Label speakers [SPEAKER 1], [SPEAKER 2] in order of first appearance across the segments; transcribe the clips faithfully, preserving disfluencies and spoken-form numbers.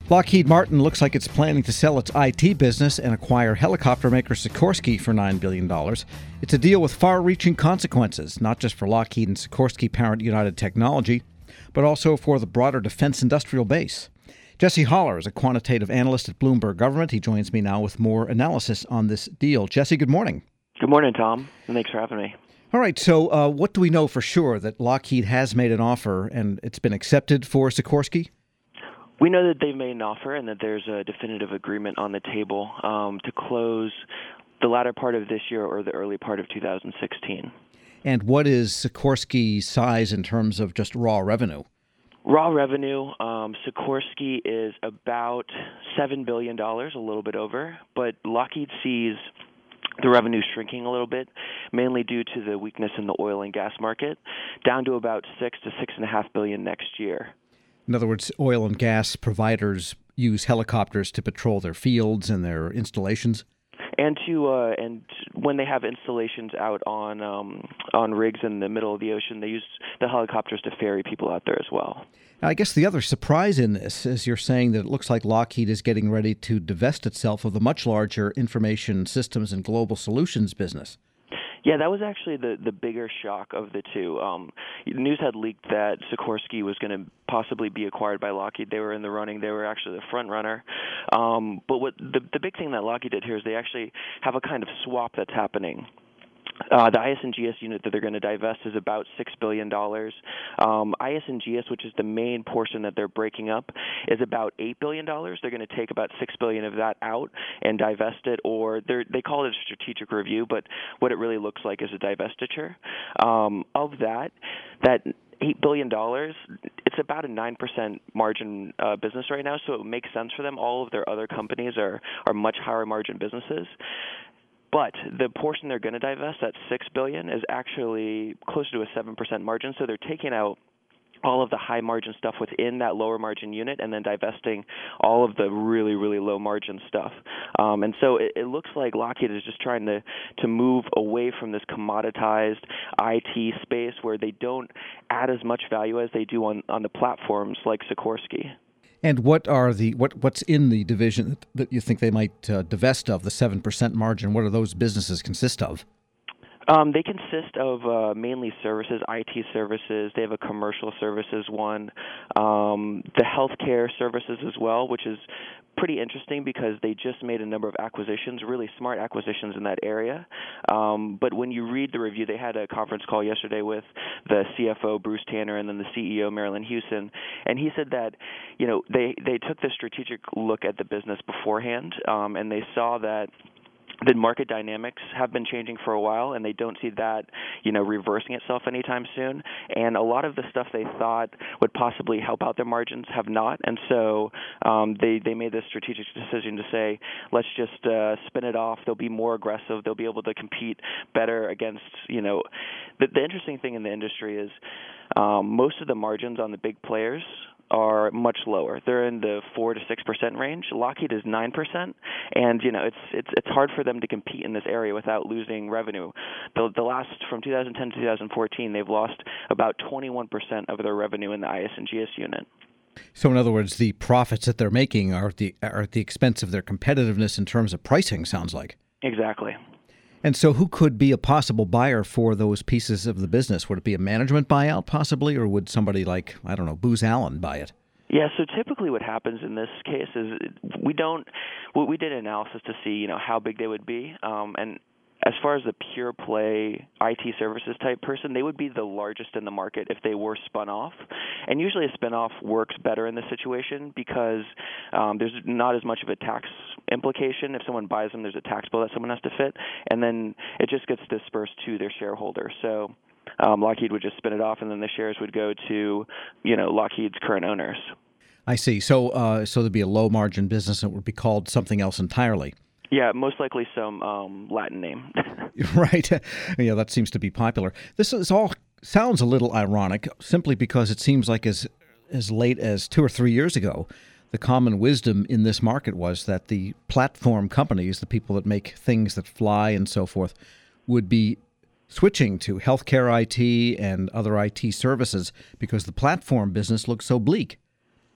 [SPEAKER 1] Lockheed Martin looks like it's planning to sell its I T business and acquire helicopter maker Sikorsky for nine billion dollars. It's a deal with far-reaching consequences, not just for Lockheed and Sikorsky parent United Technology, but also for the broader defense industrial base. Jesse Holler is a quantitative analyst at Bloomberg Government. He joins me now with more analysis on this deal. Jesse, good morning.
[SPEAKER 2] Good morning, Tom, and thanks for having me.
[SPEAKER 1] All right, so uh, what do we know for sure? That Lockheed has made an offer and it's been accepted for Sikorsky?
[SPEAKER 2] We know that they've made an offer and that there's a definitive agreement on the table um, to close the latter part of this year or the early part of two thousand sixteen.
[SPEAKER 1] And what is Sikorsky's size in terms of just raw revenue?
[SPEAKER 2] Raw revenue, um, Sikorsky is about seven billion dollars, a little bit over, but Lockheed sees the revenue shrinking a little bit, mainly due to the weakness in the oil and gas market, down to about six to six and a half billion next year.
[SPEAKER 1] In other words, oil and gas providers use helicopters to patrol their fields and their installations?
[SPEAKER 2] And to uh, and when they have installations out on um, on rigs in the middle of the ocean, they use the helicopters to ferry people out there as well.
[SPEAKER 1] I guess the other surprise in this is you're saying that it looks like Lockheed is getting ready to divest itself of the much larger information systems and global solutions business.
[SPEAKER 2] Yeah, that was actually the, the bigger shock of the two. Um, news had leaked that Sikorsky was going to possibly be acquired by Lockheed. They were in the running. They were actually the front runner. Um, but what the, the big thing that Lockheed did here is they actually have a kind of swap that's happening. Uh, the I S and G S unit that they're going to divest is about six billion dollars. Um, I S and G S, which is the main portion that they're breaking up, is about eight billion dollars. They're going to take about six billion dollars of that out and divest it, or they call it a strategic review, but what it really looks like is a divestiture. Um, of that, that eight billion dollars, it's about a nine percent margin uh, business right now, so it makes sense for them. All of their other companies are, are much higher margin businesses. But the portion they're going to divest, that six billion dollars, is actually closer to a seven percent margin. So they're taking out all of the high margin stuff within that lower margin unit and then divesting all of the really, really low margin stuff. Um, and so it, it looks like Lockheed is just trying to, to move away from this commoditized I T space where they don't add as much value as they do on, on the platforms like Sikorsky.
[SPEAKER 1] And what are the what what's in the division that, that you think they might uh, divest of, the seven percent margin? What do those businesses consist of?
[SPEAKER 2] Um, they consist of uh, mainly services, I T services. They have a commercial services one, um, the healthcare services as well, which is pretty interesting because they just made a number of acquisitions, really smart acquisitions in that area. Um, but when you read the review, they had a conference call yesterday with the C F O, Bruce Tanner, and then the C E O, Marilyn Houston, and he said that, you know, they, they took the strategic look at the business beforehand, um, and they saw that the market dynamics have been changing for a while, and they don't see that, you know, reversing itself anytime soon. And a lot of the stuff they thought would possibly help out their margins have not. And so um, they they made this strategic decision to say, let's just uh, spin it off. They'll be more aggressive. They'll be able to compete better against, you know, the, the interesting thing in the industry is um, most of the margins on the big players are much lower. They're in the four to six percent range. Lockheed is nine percent, and you know it's it's it's hard for them to compete in this area without losing revenue. The the last from two thousand ten to two thousand fourteen, they've lost about twenty-one percent of their revenue in the I S and G S unit.
[SPEAKER 1] So in other words, the profits that they're making are at the are at the expense of their competitiveness in terms of pricing. Sounds like.
[SPEAKER 2] Exactly.
[SPEAKER 1] And so who could be a possible buyer for those pieces of the business? Would it be a management buyout possibly, or would somebody like, I don't know, Booz Allen buy it?
[SPEAKER 2] Yeah, so typically what happens in this case is we don't, we did an analysis to see, you know, how big they would be. Um, and as far as the pure play I T services type person, they would be the largest in the market if they were spun off. And usually a spin-off works better in this situation because um, there's not as much of a tax implication. If someone buys them, there's a tax bill that someone has to fit, and then it just gets dispersed to their shareholders. So um, Lockheed would just spin it off, and then the shares would go to, you know, Lockheed's current owners.
[SPEAKER 1] I see. So, uh, so there'd be a low-margin business that would be called something else entirely.
[SPEAKER 2] Yeah, most likely some um, Latin name.
[SPEAKER 1] Right. Yeah, that seems to be popular. This is all sounds a little ironic simply because it seems like as as late as two or three years ago, the common wisdom in this market was that the platform companies, the people that make things that fly and so forth, would be switching to healthcare I T and other I T services because the platform business looks so bleak.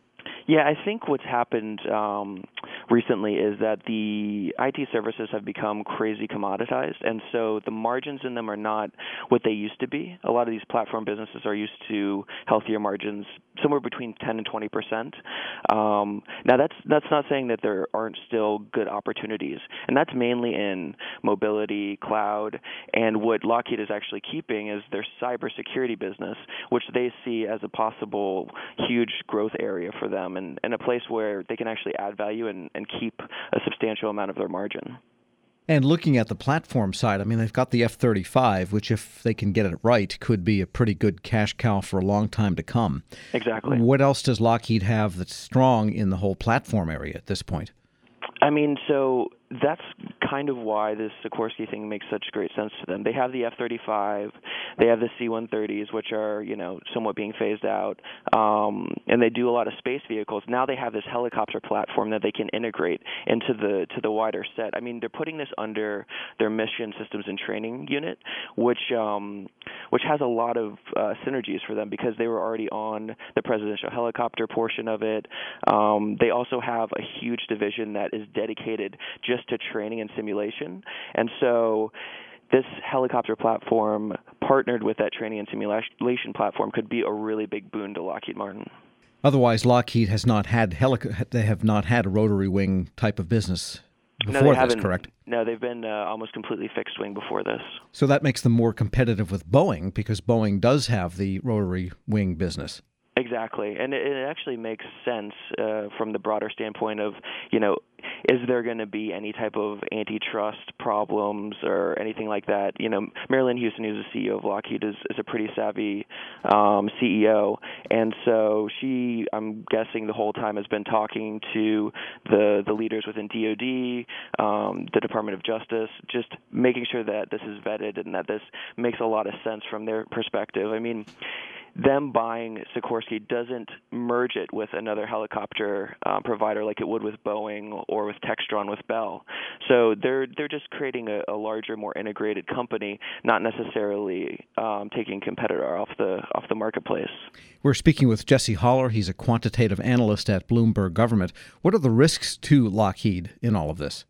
[SPEAKER 2] Yeah, I think what's happened um, recently is that the I T services have become crazy commoditized, and so the margins in them are not what they used to be. A lot of these platform businesses are used to healthier margins, somewhere between ten and twenty percent. Um, now, that's that's not saying that there aren't still good opportunities, and that's mainly in mobility, cloud, and what Lockheed is actually keeping is their cybersecurity business, which they see as a possible huge growth area for them, and, and a place where they can actually add value and, and keep a substantial amount of their margin.
[SPEAKER 1] And looking at the platform side, I mean, they've got the F thirty-five, which if they can get it right, could be a pretty good cash cow for a long time to come.
[SPEAKER 2] Exactly.
[SPEAKER 1] What else does Lockheed have that's strong in the whole platform area at this point?
[SPEAKER 2] I mean, so that's kind of why this Sikorsky thing makes such great sense to them. They have the F thirty-five, they have the C one thirties, which are, you know, somewhat being phased out, um, and they do a lot of space vehicles. Now they have this helicopter platform that they can integrate into the to the wider set. I mean, they're putting this under their Mission Systems and Training unit, which um, which has a lot of uh, synergies for them because they were already on the presidential helicopter portion of it. Um, they also have a huge division that is dedicated just to training and simulation. And so this helicopter platform partnered with that training and simulation platform could be a really big boon to Lockheed Martin.
[SPEAKER 1] Otherwise, Lockheed has not had helic- they have not had a rotary wing type of business before
[SPEAKER 2] no, they
[SPEAKER 1] this,
[SPEAKER 2] haven't.
[SPEAKER 1] correct?
[SPEAKER 2] No, they've been uh, almost completely fixed wing before this.
[SPEAKER 1] So that makes them more competitive with Boeing because Boeing does have the rotary wing business.
[SPEAKER 2] Exactly, and it, it actually makes sense uh, from the broader standpoint of, you know, is there going to be any type of antitrust problems or anything like that? You know, Marilyn Houston, who's the C E O of Lockheed, is, is a pretty savvy um, C E O, and so she, I'm guessing, the whole time has been talking to the the leaders within D O D, um, the Department of Justice, just making sure that this is vetted and that this makes a lot of sense from their perspective. I mean, them buying Sikorsky doesn't merge it with another helicopter um, provider like it would with Boeing or with Textron with Bell. So they're they're just creating a, a larger, more integrated company, not necessarily um, taking a competitor off the off the marketplace.
[SPEAKER 1] We're speaking with Jesse Holler. He's a quantitative analyst at Bloomberg Government. What are the risks to Lockheed in all of this?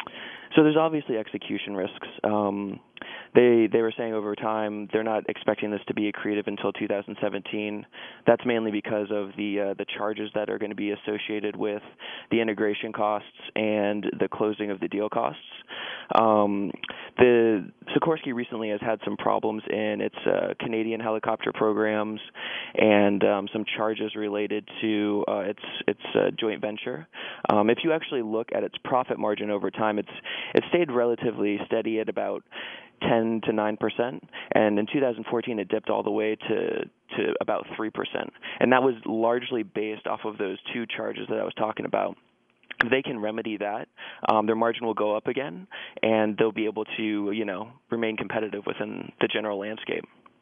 [SPEAKER 2] So there's obviously execution risks. Um, They they were saying over time they're not expecting this to be accretive until two thousand seventeen. That's mainly because of the uh, the charges that are going to be associated with the integration costs and the closing of the deal costs. Um, the Sikorsky recently has had some problems in its uh, Canadian helicopter programs and um, some charges related to uh, its its uh, joint venture. Um, if you actually look at its profit margin over time, it's it stayed relatively steady at about ten to nine percent, and in two thousand fourteen it dipped all the way to to about three percent, and that was largely based off of those two charges that I was talking about. If they can remedy that, um, their margin will go up again, and they'll be able to, you know, remain competitive within the general landscape.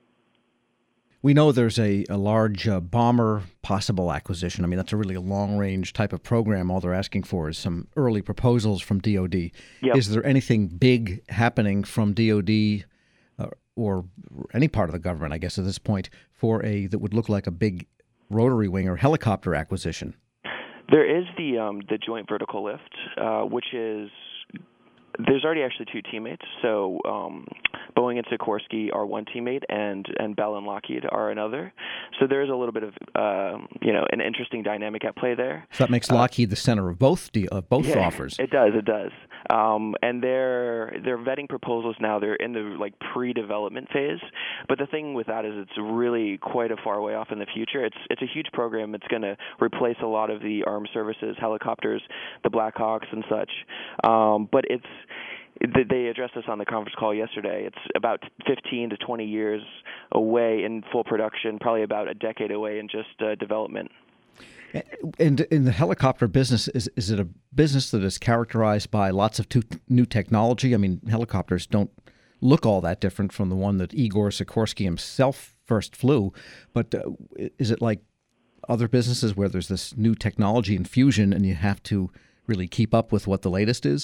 [SPEAKER 1] We know there's a, a large uh, bomber possible acquisition. I mean, that's a really long-range type of program. All they're asking for is some early proposals from D O D.
[SPEAKER 2] Yep.
[SPEAKER 1] Is there anything big happening from D O D uh, or any part of the government, I guess, at this point, for a that would look like a big rotary wing or helicopter acquisition?
[SPEAKER 2] There is the um, the joint vertical lift, uh, which is there's already actually two teammates. So um, Boeing and Sikorsky are one teammate, and, and Bell and Lockheed are another. So there is a little bit of uh, you know an interesting dynamic at play there.
[SPEAKER 1] So that makes Lockheed uh, the center of both de- of both
[SPEAKER 2] yeah,
[SPEAKER 1] offers.
[SPEAKER 2] It does. It does. Um, and they're they're vetting proposals now. They're in the like pre-development phase. But the thing with that is it's really quite a far way off in the future. It's it's a huge program. It's going to replace a lot of the armed services, helicopters, the Black Hawks and such. Um, but it's They addressed this on the conference call yesterday. It's about fifteen to twenty years away in full production, probably about a decade away in just uh, development.
[SPEAKER 1] And in the helicopter business, is is it a business that is characterized by lots of t- new technology? I mean, helicopters don't look all that different from the one that Igor Sikorsky himself first flew. But uh, is it like other businesses where there's this new technology infusion and you have to really keep up with what the latest is?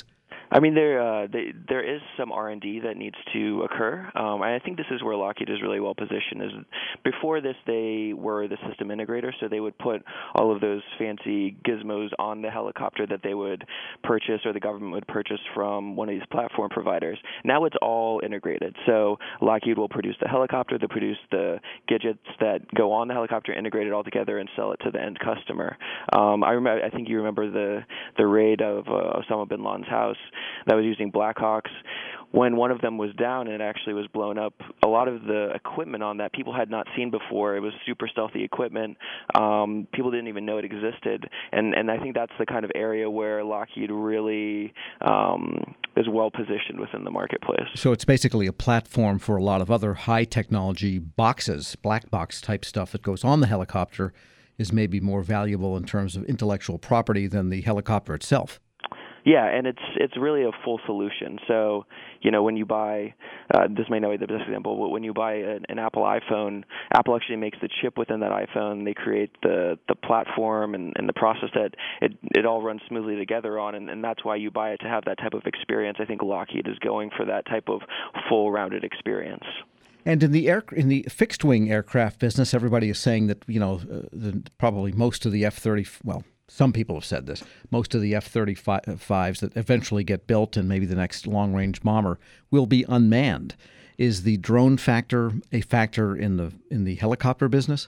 [SPEAKER 2] I mean, there uh, they, there is some R and D that needs to occur. Um, and I think this is where Lockheed is really well positioned. Is before this, they were the system integrator, so they would put all of those fancy gizmos on the helicopter that they would purchase or the government would purchase from one of these platform providers. Now it's all integrated. So Lockheed will produce the helicopter, they produce the gadgets that go on the helicopter, integrate it all together, and sell it to the end customer. Um, I remember, I think you remember the the raid of uh, Osama bin Laden's house that was using Blackhawks. When one of them was down and it actually was blown up, a lot of the equipment on that people had not seen before. It was super stealthy equipment. Um, people didn't even know it existed. And, and I think that's the kind of area where Lockheed really um, is well positioned within the marketplace.
[SPEAKER 1] So it's basically a platform for a lot of other high technology boxes, black box type stuff that goes on the helicopter is maybe more valuable in terms of intellectual property than the helicopter itself.
[SPEAKER 2] Yeah, and it's it's really a full solution. So, you know, when you buy, uh, this may not be the best example, but when you buy an, an Apple iPhone, Apple actually makes the chip within that iPhone. They create the, the platform and, and the process that it, it all runs smoothly together on, and, and that's why you buy it to have that type of experience. I think Lockheed is going for that type of full-rounded experience. And
[SPEAKER 1] in the air, in the fixed-wing aircraft business, everybody is saying that, you know, uh, the, probably most of the F thirty, well, some people have said this, most of the F thirty-fives that eventually get built and maybe the next long-range bomber will be unmanned. Is the drone factor a factor in the in the helicopter business?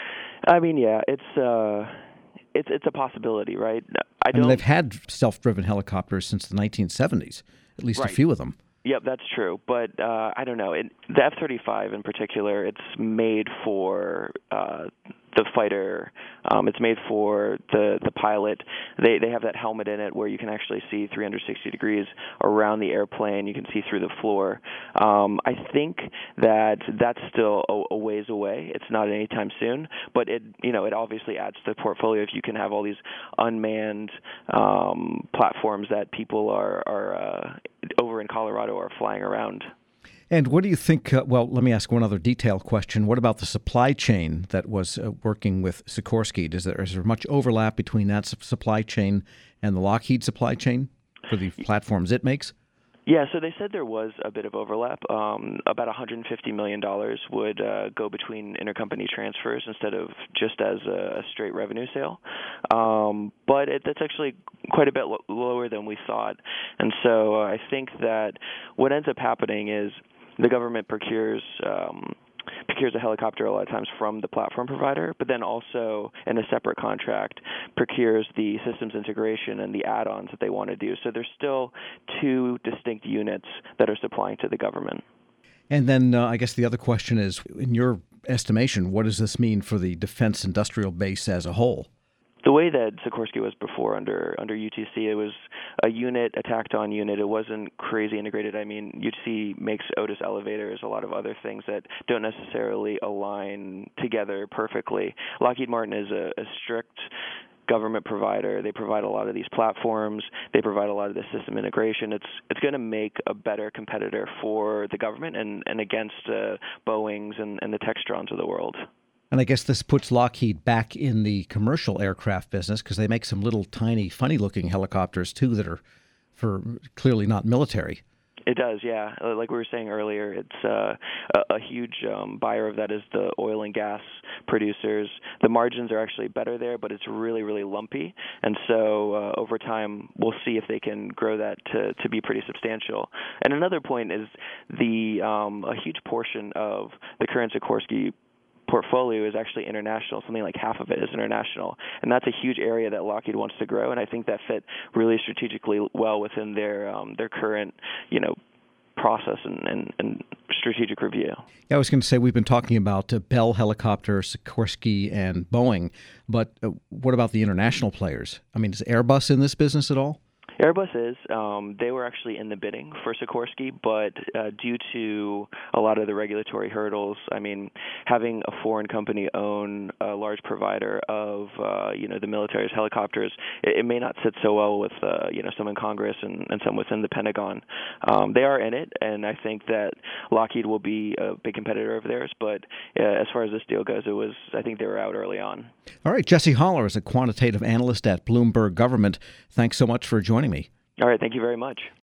[SPEAKER 2] I mean, yeah, it's uh, it's it's a possibility, right? I, don't...
[SPEAKER 1] I mean, they've had self-driven helicopters since the nineteen seventies, at least
[SPEAKER 2] right.
[SPEAKER 1] a few of them.
[SPEAKER 2] Yep, that's true. But uh, I don't know. It, the F thirty-five in particular, it's made for uh, the fighter. Um, it's made for the, the pilot. They they have that helmet in it where you can actually see three hundred sixty degrees around the airplane. You can see through the floor. Um, I think that that's still a, a ways away. It's not anytime soon. But it you know it obviously adds to the portfolio if you can have all these unmanned um, platforms that people are are uh, over in Colorado are flying around.
[SPEAKER 1] And what do you think? Uh, well, let me ask one other detailed question. What about the supply chain that was uh, working with Sikorsky? Is there, is there much overlap between that supply chain and the Lockheed supply chain for the platforms it makes?
[SPEAKER 2] Yeah, so they said there was a bit of overlap. Um, about one hundred fifty million dollars would uh, go between intercompany transfers instead of just as a, a straight revenue sale. Um, but it, that's actually quite a bit lo- lower than we thought. And so uh, I think that what ends up happening is the government procures um, procures a helicopter a lot of times from the platform provider, but then also in a separate contract procures the systems integration and the add-ons that they want to do. So there's still two distinct units that are supplying to the government.
[SPEAKER 1] And then uh, I guess the other question is, in your estimation, what does this mean for the defense industrial base as a whole?
[SPEAKER 2] The way that Sikorsky was before under under U T C, it was a unit, a tacked-on unit. It wasn't crazy integrated. I mean, U T C makes Otis elevators, a lot of other things that don't necessarily align together perfectly. Lockheed Martin is a, a strict government provider. They provide a lot of these platforms. They provide a lot of the system integration. It's it's going to make a better competitor for the government and, and against uh, Boeings and, and the Textrons of the world.
[SPEAKER 1] And I guess this puts Lockheed back in the commercial aircraft business because they make some little tiny, funny-looking helicopters, too, that are for clearly not military.
[SPEAKER 2] It does, yeah. Like we were saying earlier, it's uh, a, a huge um, buyer of that is the oil and gas producers. The margins are actually better there, but it's really, really lumpy. And so uh, over time, we'll see if they can grow that to, to be pretty substantial. And another point is the um, a huge portion of the current Sikorsky portfolio is actually international. Something like half of it is international, and that's a huge area that Lockheed wants to grow. And I think that fit really strategically well within their um, their current, you know, process and, and, and strategic review.
[SPEAKER 1] Yeah, I was going to say we've been talking about uh, Bell Helicopter, Sikorsky, and Boeing, but uh, what about the international players? I mean, is Airbus in this business at all?
[SPEAKER 2] Airbus is. Um, they were actually in the bidding for Sikorsky, but uh, due to a lot of the regulatory hurdles, I mean, having a foreign company own a large provider of, uh, you know, the military's helicopters, it, it may not sit so well with, uh, you know, some in Congress and, and some within the Pentagon. Um, they are in it, and I think that Lockheed will be a big competitor of theirs, but uh, as far as this deal goes, it was, I think they were out early on.
[SPEAKER 1] All right, Jesse Holler is a quantitative analyst at Bloomberg Government. Thanks so much for joining me.
[SPEAKER 2] All right, thank you very much.